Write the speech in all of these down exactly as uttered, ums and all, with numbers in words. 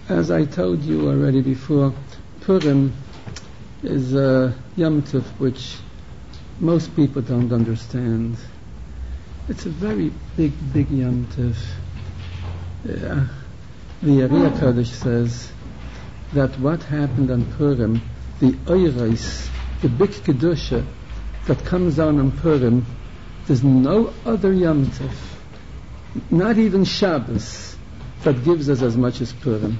As I told you already before, Purim is a Yom Tov which most people don't understand. It's a very big, big Yom Tov. Uh, the Ari HaKadosh says that what happened on Purim, the Oyres, the big Kedusha that comes down on Purim, there's no other Yom Tov, not even Shabbos, that gives us as much as Purim.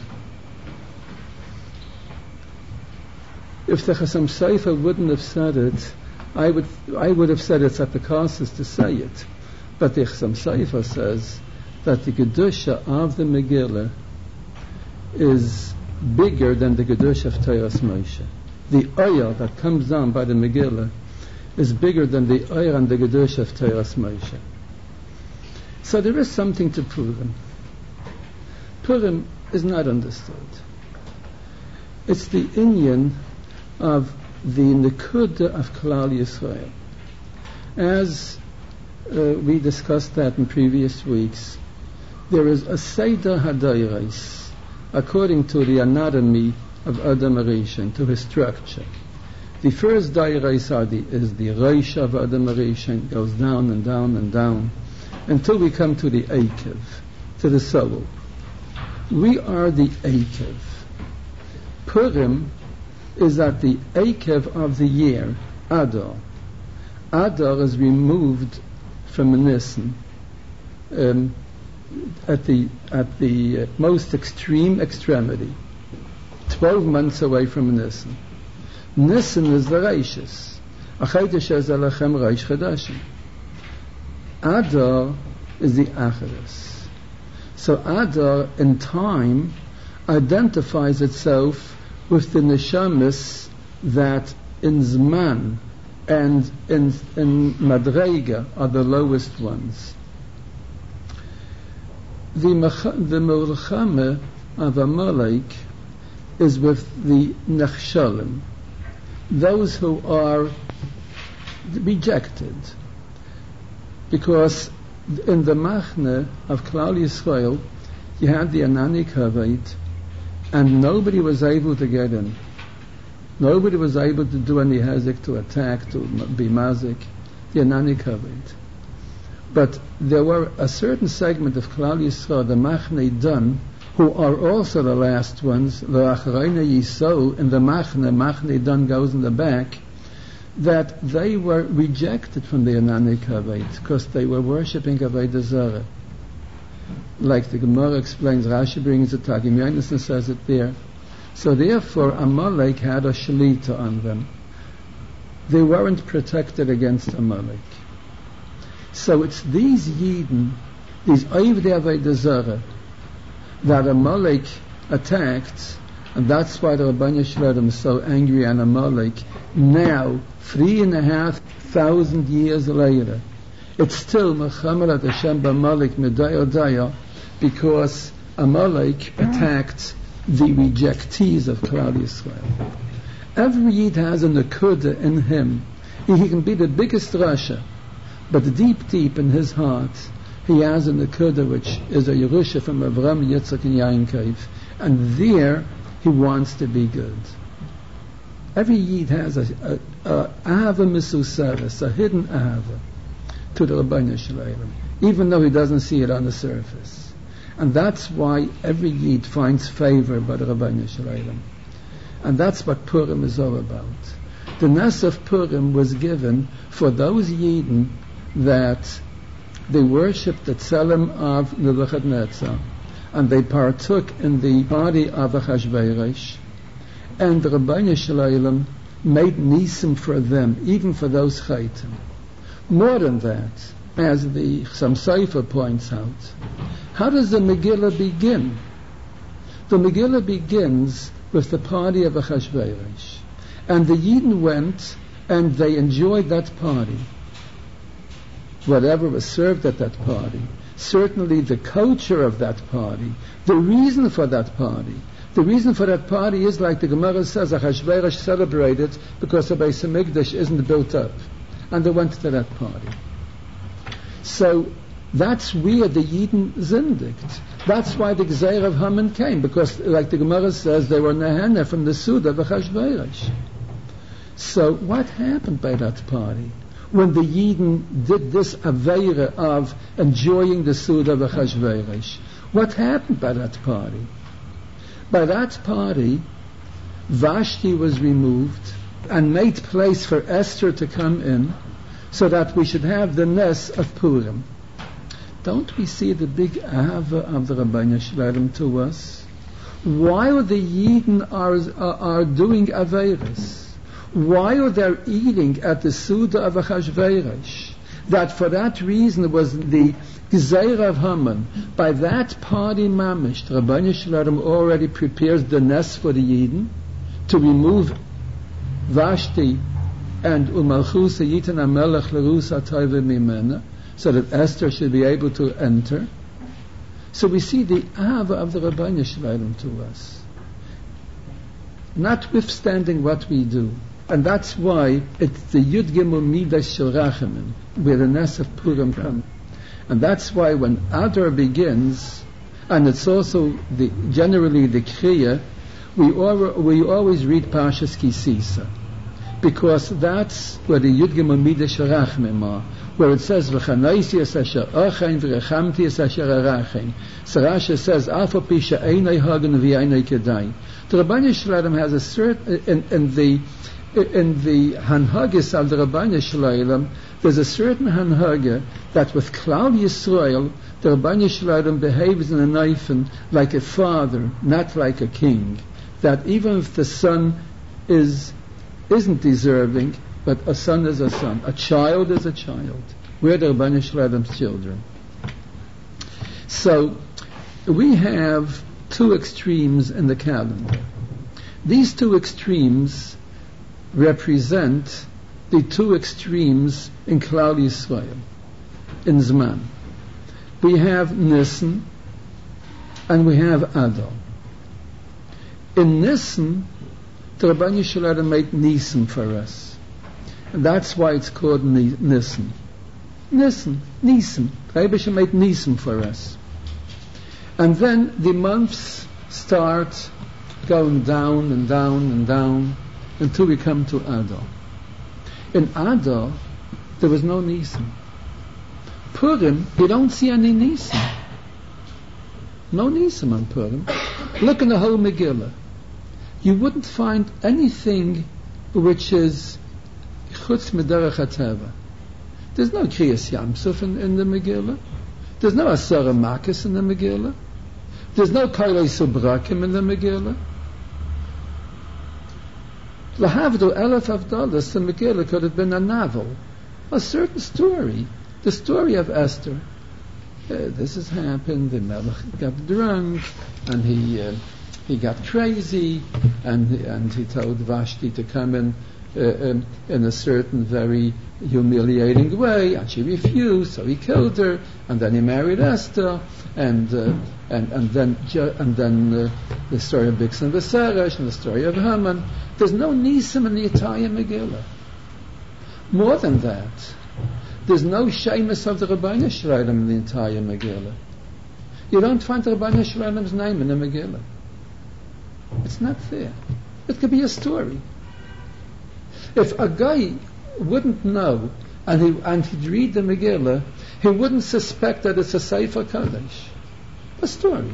If the Chasam Sofer wouldn't have said it, I would I would have said it's at the causes to say it. But the Chasam Sofer says that the Kedusha of the Megillah is bigger than the Kedusha of Teiras Moshe. The oil that comes down by the Megillah is bigger than the oil and the Kedusha of Teiras Moshe. So there is something to Purim. Purim is not understood. It's the inyan of the Nekuda of Klal Yisrael. As uh, we discussed that in previous weeks, there is a Seder HaDayros according to the anatomy of Adam HaRishon, to his structure. The first Dayros is the Reish of Adam HaRishon, goes down and down and down until we come to the Eikev, to the soul. We are the Eikev. Purim is at the Eikev of the year, Adar. Adar is removed from Nisan um, at the at the uh, most extreme extremity, twelve months away from Nisan. Nisan is the Reishis. Adar is the Acharis. So Adar in time identifies itself with the neshamis that in Zman and in, in Madrega are the lowest ones. The the Melchame of Amalek is with the Nechshalim, those who are rejected, because in the Machne of Klal Yisrael you had the Anani Kavod, and nobody was able to get in. Nobody was able to do any hezek, to attack, to be mazik, the Anani Kavod. But there were a certain segment of Klal Yisrael, the Machne Dan, who are also the last ones, the Acharayna Yisrael, in the Machne, Machne Dan goes in the back, that they were rejected from the Anani Kavod because they were worshipping Avodah Zarah. Like the Gemara explains, Rashi brings it, Targum Yonasan says it there. So therefore Amalek had a shalita on them. They weren't protected against Amalek. So it's these Yidden, these Oivdei Avodah Zarah, that Amalek attacked, and that's why the Rabban Yeshua is so angry on Amalek. Now, three and a half thousand years later, it's still Mechamer at Hashem b'Amalek Medaya Daya, because Amalek attacked the rejectees of Klal Yisrael. Every Yid has a Nekuda in him. He, he can be the biggest Rasha, but deep, deep in his heart, he has a Nekuda which is a Yerusha from Avraham, Yitzchak, and Yaakov, and there he wants to be good. Every Yid has a, a, a Ahava Misusaris, a hidden Ahava to the Rabbeinu Shalom, even though he doesn't see it on the surface. And that's why every Yid finds favor by the Rabbeinu Shalom. And that's what Purim is all about. The Nes of Purim was given for those Yidden that they worshipped the Tzelem of Nebuchadnezzar, and they partook in the body of Achashverosh, and the Rabbeinu Shalom made nisim for them, even for those chaitim. More than that, as the Chasam Sofer points out, how does the Megillah begin? The Megillah begins with the party of Achashverosh, and the Yidden went and they enjoyed that party. Whatever was served at that party, certainly the culture of that party, the reason for that party, the reason for that party is, like the Gemara says, Achashverosh celebrated because the Beis Hamikdash isn't built up, and they went to that party. So That's where the Yidden zindigt. That's why the Gzeir of Haman came, because, like the Gemara says, they were nehene from the Suda of Achashverosh. So what happened by that party? When the Yidden did this Aveira of enjoying the Suda of Achashverosh, what happened by that party? By that party, Vashti was removed and made place for Esther to come in, so that we should have the Nes of Purim. Don't we see the big Ahava of the Rabbeinu Shalom to us? While the Yidden are, are, are doing Aveiros, while they're eating at the Suda of Achashverosh, that for that reason was the Gezeira of Haman, by that party mamish, the Rabbeinu Shalom already prepares the Nes for the Yidden to remove Vashti and Umalchusa Yitan HaMelech L'Rusa Toiva Mimena, so that Esther should be able to enter. So we see the Ahava of the Rabbeinu Shalom to us, notwithstanding what we do. And that's why it's the Yud Gimel Midas Shel Rachamim, where the Nes of Purim comes. And that's why when Adar begins, and it's also the, generally the Kriya, we, al- we always read Parshas Kisisa, because that's where the Yud Gimel Midas Shel Rachamim are, where it says v'chanaisi es asher achein v'rechamti es asher arachein. So Rashi says alfa pisha einay hagen v'einay kedai. The Rabbeinu Shalom has a certain in, in the in the hanhagis of the Rabbeinu Shalom, there's a certain hanhaga that with Klal Yisrael the Rabbeinu Shalom behaves in a neifen like a father, not like a king. That even if the son is isn't deserving, but a son is a son, a child is a child. We're the Rabbeinu Shalom's children. So we have two extremes in the calendar. These two extremes represent the two extremes in Klal Yisrael, in Zman. We have Nisan and we have Adar. In Nisan, the Rabbeinu Shalom made Nisan for us. And that's why it's called Nisan. Nisan, Nisan. The Rebbe made Nisan for us. And then the months start going down and down and down until we come to Adar. In Adar, there was no Nisan. Purim, you don't see any Nisan. No Nisan on Purim. Look in the whole Megillah. You wouldn't find anything which is chutz miderech hateva. There's no Kriyas Yamsuf in, in the Megillah. There's no Asara Makis in the Megillah. There's no Kailei Subrakim in the Megillah. Lahavdu Elef Avdalas, the Megillah could have been a novel, a certain story, the story of Esther. Uh, this has happened. The Melech got drunk, and he uh, he got crazy, and and he told Vashti to come in uh, um, in a certain very humiliating way, and she refused. So he killed her, and then he married Esther, and uh, and and then ju- and then uh, the story of Bixen Viseresh and the story of Haman. There's no Nisim in the entire Megillah. More than that, there's no Shemus of the Rabbeinu Shalom in the entire Megillah. You don't find the Rabbeinu Shalom's name in the Megillah. It's not there. It could be a story. If a guy wouldn't know and he and he'd read the Megillah, he wouldn't suspect that it's a Sefer Kodesh. A story.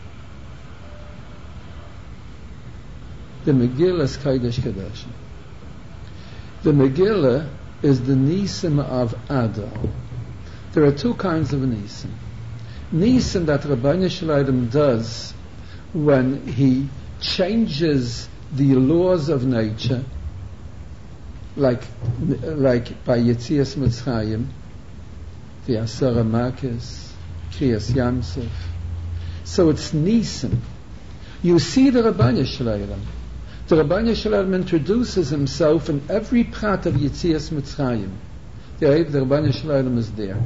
The Megillah is Kodesh Kodesh. The Megillah is the Nisim of Adar. There are two kinds of Nisim. Nisim that Rabbeinu Shalom does when he changes the laws of nature, like like by Yetzias Mitzrayim, the Asara Makis, Kriyas Yamsuf. So it's Nisim. You see the Rabbeinu Shalom. The Rabbeinu Shalom introduces himself in every prat of Yetzias Mitzrayim. The Rabbeinu Shalom is there.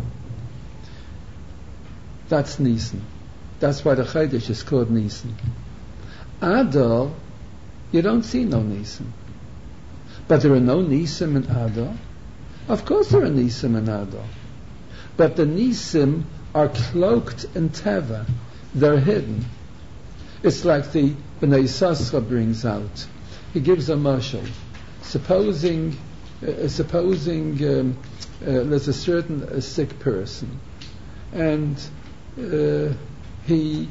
That's Nisan. That's why the Chodesh is called Nisan. Adar, you don't see no Nisan. But there are no Nisim in Adar. Of course there are Nisim in Adar. But the Nisim are cloaked in Teva. They're hidden. It's like the Bnei Yissaschar brings out. He gives a mashal. Supposing, uh, supposing um, uh, there's a certain uh, sick person, and uh, he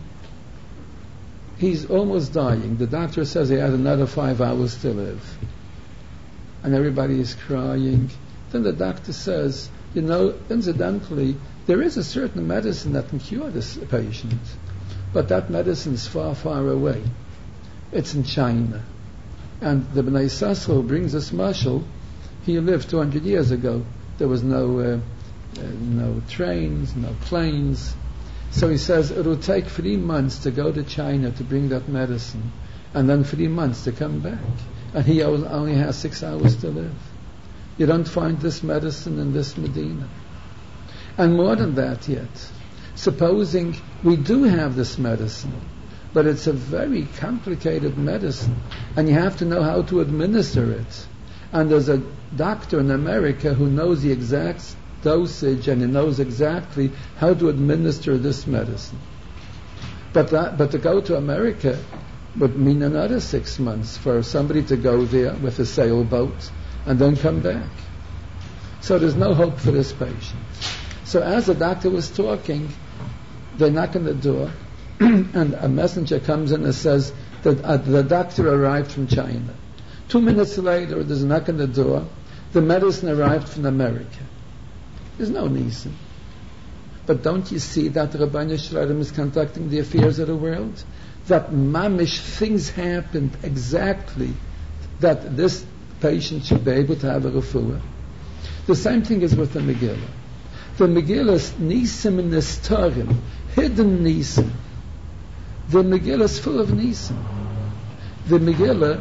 he's almost dying. The doctor says he has another five hours to live, and everybody is crying. Then the doctor says, you know, incidentally, there is a certain medicine that can cure this patient, but that medicine is far, far away. It's in China. And the Bnei Yissaschar brings us mashal. He lived two hundred years ago. There was no uh, uh, no trains, no planes. So he says it will take three months to go to China to bring that medicine, and then three months to come back. And he only has six hours to live. You don't find this medicine in this Medina. And more than that yet, supposing we do have this medicine, but it's a very complicated medicine, and you have to know how to administer it. And there's a doctor in America who knows the exact dosage, and he knows exactly how to administer this medicine. But that, but to go to America would mean another six months for somebody to go there with a sailboat and then come back. So there's no hope for this patient. So as the doctor was talking, they knock on the door, and a messenger comes in and says that uh, the doctor arrived from China. Two minutes later, there's a knock on the door. The medicine arrived from America. There's no Nisim. But don't you see that Rabbeinu Shalom is conducting the affairs of the world? That mamish things happened exactly that this patient should be able to have a refuah. The same thing is with the Megillah. The Megillah is Nisim and Nistarim, hidden Nisim. The Megillah is full of Nisim. The Megillah,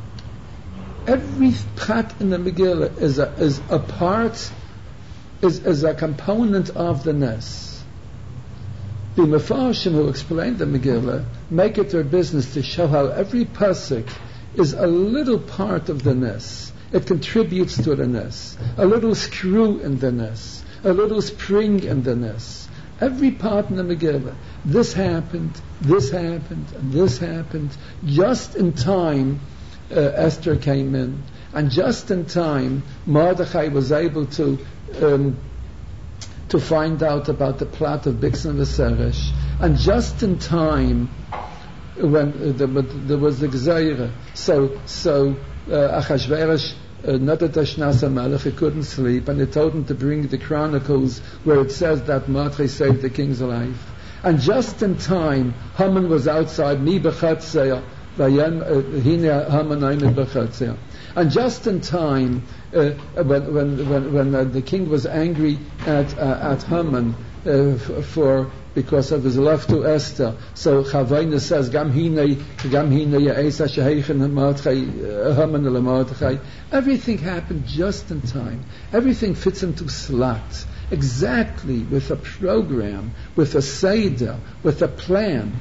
every prat in the Megillah is a, is a part, is, is a component of the Nes. The Mefarshim who explain the Megillah make it their business to show how every pasuk is a little part of the Nes. It contributes to the Nes. A little screw in the Nes. A little spring in the Nes. Every part in the Megillah. This happened, this happened, and this happened. Just in time, uh, Esther came in. And just in time, Mordechai was able to um, to find out about the plot of Bixen V'Seresh. And just in time, when uh, there, there was the Gzeira, so, so uh, Achashverosh Uh, not that Ashnas HaMelech, he couldn't sleep, and they told him to bring the Chronicles where it says that Mordechai saved the king's life. And just in time, Haman was outside, Mi b'chatzeya, hine Haman aymed b'chatzeya. And just in time, uh, when when when, when uh, the king was angry at uh, at Haman uh, f- for because of his love to Esther, so Chavayna says, Gam hine, Gam hine ya'esa sheheichen Mordechai, Haman le Mordechai. Everything happened just in time. Everything fits into slot, exactly with a program, with a seder, with a plan.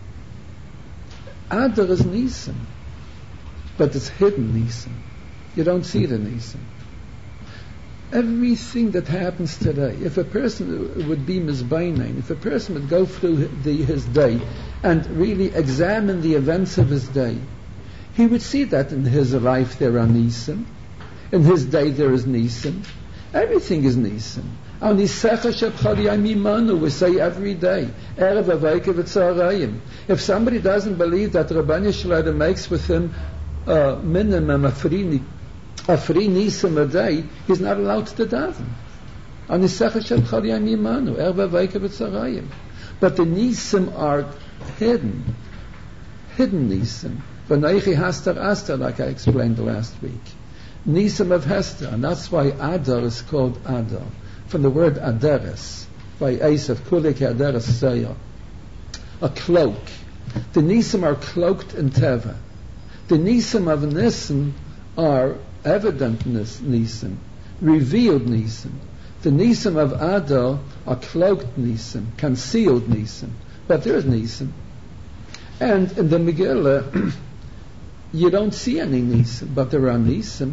Adar is Nisim, but it's hidden Nisim. You don't see the Nisim. Everything that happens today, if a person would be mizbainain, if a person would go through the, his day and really examine the events of his day, he would see that in his life there are Nisim, in his day there is Nisim, everything is Nisim. We say every day, if somebody doesn't believe that Rabbeinu Shalom makes with him a minimum of three a free Nisim a day, he's not allowed to daven. But the Nisim are hidden. Hidden Nisim. V'neichi Hastar Astar, like I explained last week. Nisim of Hester, and that's why Adar is called Adar. From the word Adaris, by Esav, Kulik Adaris Seya. A cloak. The Nisim are cloaked in Teva. The Nisim of Nisim are evident Nisim, revealed Nisim. The Nisim of Adar are cloaked Nisim, concealed Nisim. But there is Nisim. And in the Megillah, you don't see any Nisim, but there are Nisim.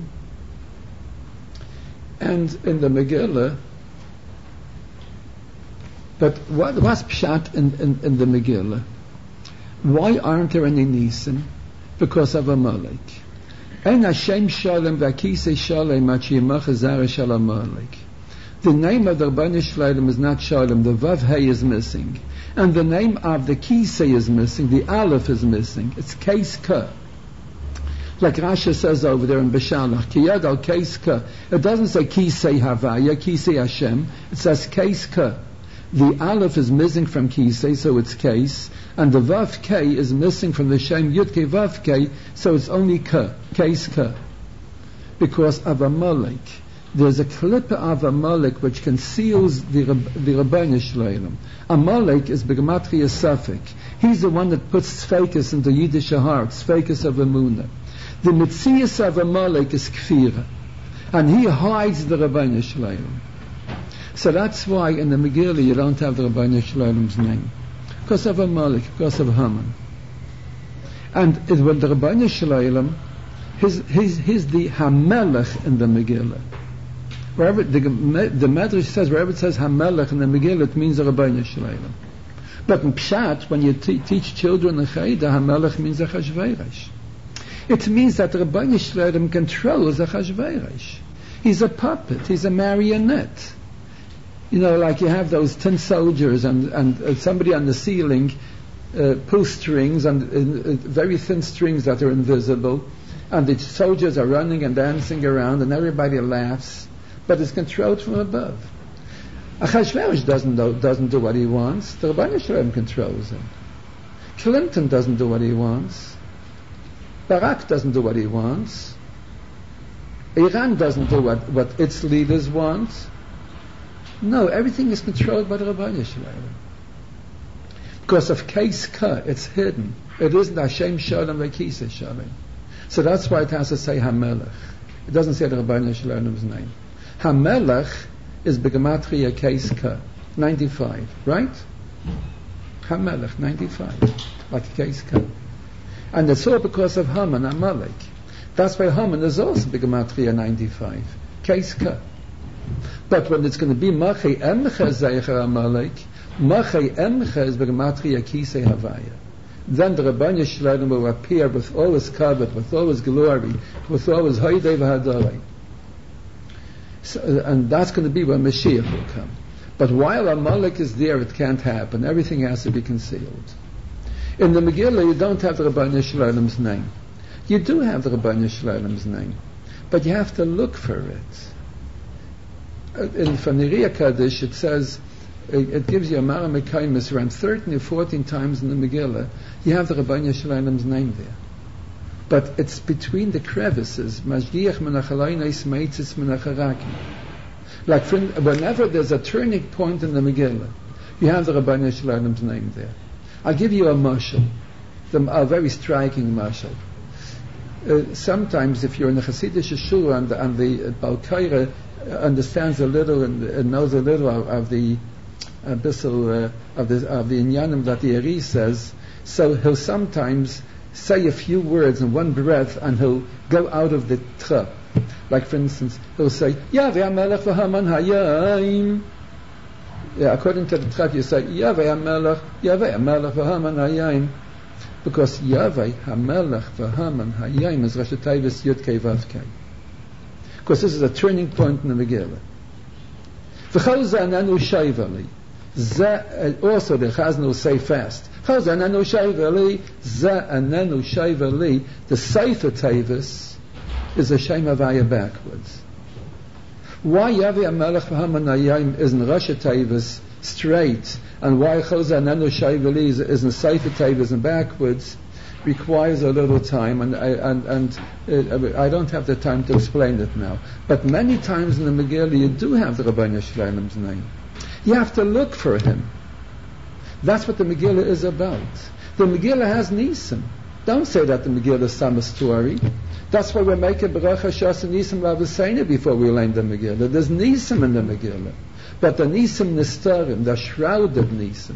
And in the Megillah, But what, what's pshat in, in, in the Megillah? Why aren't there any nisim? Because of Amalek. Ein Hashem Shalom v'akisei Shalom at sheyimach zara shel Amalek. The name of the Rabbanu Shalom is not Shalom. The Vav Hey is missing, and the name of the Kisei is missing. The Aleph is missing. It's Keis Ka. Like Rashi says over there in Beshalach, Ki Yad al Keis Ka. It doesn't say Kisei Havaya, Kisei Hashem. It says Keis Ka. The Aleph is missing from Kisei, so it's Keis, and the Vav K is missing from the Shem Yud Ke Vav K, so it's only Ka, Keis Ka. Because of Amalek. There's a clip of Amalek which conceals the, the Rabbeinu Shleilim. Amalek is B'gematria Safek. He's the one that puts Sfeikis into Yiddish hearts, Sfeikis of Emunah. The Metzias of Amalek is Kfira. And he hides the Rabbeinu Shleilim. So that's why in the Megillah you don't have the Rabbeinu Shleilim's name. Because of Amalek, because of Haman. And it, when the Rabbeinu Shleilim, he's, he's, he's the Hamelech in the Megillah. Wherever the, the Medrash says, wherever it says Hamelech in the Megillah, it means the Rabbeinu Shleilim. But in Pshat, when you te- teach children the Chayda, Hamelech means a Chashverosh. It means that the Rabbeinu Shleilim controls a Chashverosh. He's a puppet, he's a marionette. You know, like you have those tin soldiers and, and uh, somebody on the ceiling uh, pull strings, and uh, uh, very thin strings that are invisible, and the soldiers are running and dancing around, and everybody laughs. But it's controlled from above. Achashverosh doesn't do, doesn't do what he wants. The Rabbeinu Shalom controls him. Clinton doesn't do what he wants. Barak doesn't do what he wants. Iran doesn't do what, what its leaders want. No, everything is controlled by the Rabbeinu Shalom. Because of Keis Ka, it's hidden. It isn't Hashem Shalom v'Kisei Shalom. So that's why it has to say Hamelech. It doesn't say the Rabbeinu Shalom's name. Hamelech is B'gematria Keis Ka, ninety-five, right? Hamelech, ninety-five, like Keis Ka. And it's all because of Haman, Amalek. That's why Haman is also B'gematria ninety-five, Keis Ka. But when it's going to be Machei Emcha Zeicher Amalek, Machei Emcha is B'gematria Kisei Havaya. Then the Rabbeinu Shalom will appear with all his kavod, with all his glory, with all his Haydei v'Hadorei. So, and that's going to be when Mashiach will come. But while Amalek is there, it can't happen. Everything has to be concealed. In the Megillah, you don't have the Rabbeinu Shalom's name. You do have the Rabbeinu Shalom's name, but you have to look for it. In Faniriya Kaddish, it says, it, it gives you a Mara Mekaimis around thirteen or fourteen times in the Megillah. You have the Rabbeinu Shalom's name there. But it's between the crevices. Mashgiach menachalaynais meitzis menacharaki. Like for, whenever there's a turning point in the Megillah, you have the Rabbeinu Shalom's name there. I'll give you a mashal, a very striking mashal. Uh, sometimes, if you're in the Hasidic shul and, and the uh, Baal Kaira understands a little and, and knows a little of, of the abyssal uh, of the of the inyanim that the Ari says, so he'll sometimes say a few words in one breath, and he'll go out of the tra. Like for instance, he'll say Yaveh HaMelech v'Haman Hayayim. Yeah, according to the tra, you say Yaveh HaMelech, Yaveh HaMelech v'Haman Hayayim, because Yaveh HaMelech v'Haman Hayayim is Rosh Tevis Yud Kei Vav Kei. Because this is a turning point in the Megillah. V'chol zananu shayvali. Also the Chazan will say fast. Chol zananu shayvali, zananu shayvali. The Sefer Tevis is a Shem Havaya backwards. Why Yaveh HaMelech v'Haman Hayayim is in Rosh Tevis straight, and why Chol zananu shayvali is, is in Sefer Tevis and backwards, requires a little time, and I, and, and uh, I don't have the time to explain it now. But many times in the Megillah you do have the Rabbeinu Shalom's name. You have to look for him. That's what the Megillah is about. The Megillah has Nisim. Don't say that the Megillah is some story. That's why we make a Beracha Shas Nisim Lavasena before we learn the Megillah. There's Nisim in the Megillah, but the Nisim Nistarim, the shrouded Nisim.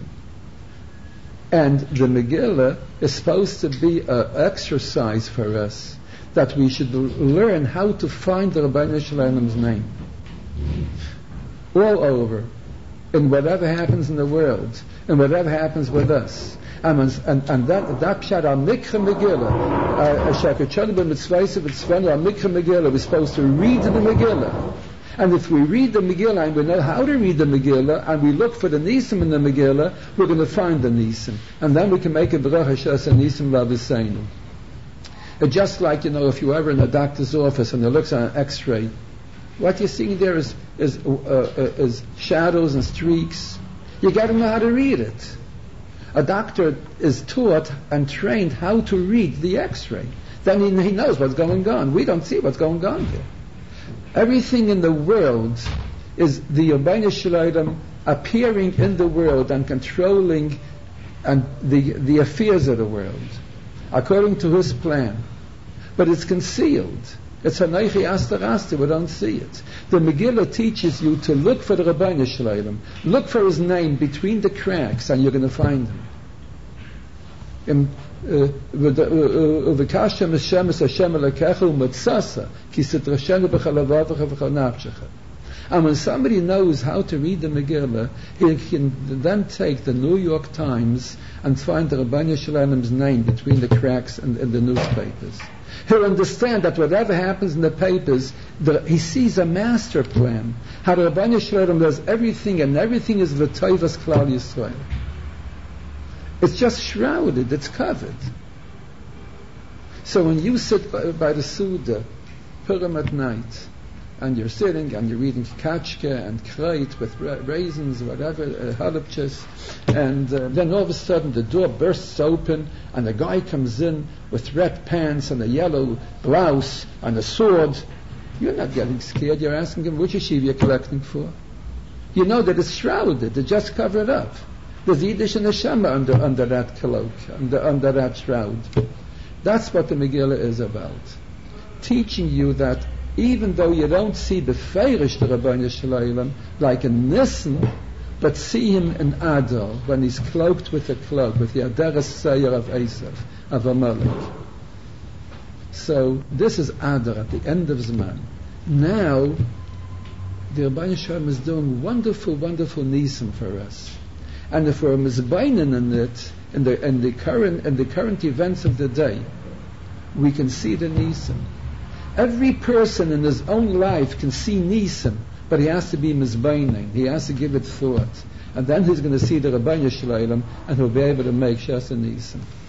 And the Megillah is supposed to be an exercise for us that we should learn how to find the Rabbeinu Shalom's name. All over. in whatever happens in the world, and whatever happens with us. And, and, and that that pshat al mikra Megillah, shakachanu b'mitzvayse v'tzvenu al mikra Megillah, we're supposed to read the Megillah. And if we read the Megillah and we know how to read the Megillah, and we look for the Nisim in the Megillah, we're going to find the Nisim. And then we can make a bracha shas Nisim laviseinu. It's just like, you know, if you're ever in a doctor's office and he looks at an x-ray, what you're seeing there is, is, uh, uh, is shadows and streaks. You got to know how to read it. A doctor is taught and trained how to read the x-ray. Then he, he knows what's going on. We don't see what's going on here. Everything in the world is the Yirbeinu Shloim appearing in the world and controlling and the, the affairs of the world according to his plan. But it's concealed. It's Hanaychi Asta Rasta, we don't see it. The Megillah teaches you to look for the Yirbeinu Shloim. Look for his name between the cracks and you're going to find him. In, uh, v'kashem Hashem es Hashem Elokecha u'matzasa ki sitrashenu b'chol havavecha v'chol nafshecha. And when somebody knows how to read the Megillah, he can then take the New York Times and find the Yirbeinu Shloim's name between the cracks in, in the newspapers. He'll understand that whatever happens in the papers, the, he sees a master plan. How the Yirbeinu Shloim does everything, and everything is v'toivas Klal Yisrael. It's just shrouded, it's covered. So when you sit by, by the Suda, Purim at night, and you're sitting and you're reading kachke and kreit with ra- raisins, whatever, uh, halibchas, and uh, then all of a sudden the door bursts open and a guy comes in with red pants and a yellow blouse and a sword, you're not getting scared. You're asking him, which yeshiva you're collecting for? You know that it's shrouded, it's just covered up. There's Yiddish and Neshama under, under that cloak, under, under that shroud. That's what the Megillah is about. Teaching you that even though you don't see the Feirish the Yirbeinu Shloim like a Nissen, but see him in Adar, when he's cloaked with a cloak, with the Aderes Seir of Esav, of Amalek. So this is Adar, at the end of Zman. Now, the Yirbeinu Shloim is doing wonderful, wonderful Nisim for us. And if we're mizbainin in it, in the, in the current, in the current events of the day, we can see the Nisim. Every person in his own life can see Nisim, but he has to be mizbainin. He has to give it thought. And then he's going to see the Yirbeinu Shloim, and he'll be able to make Shas and Nisim.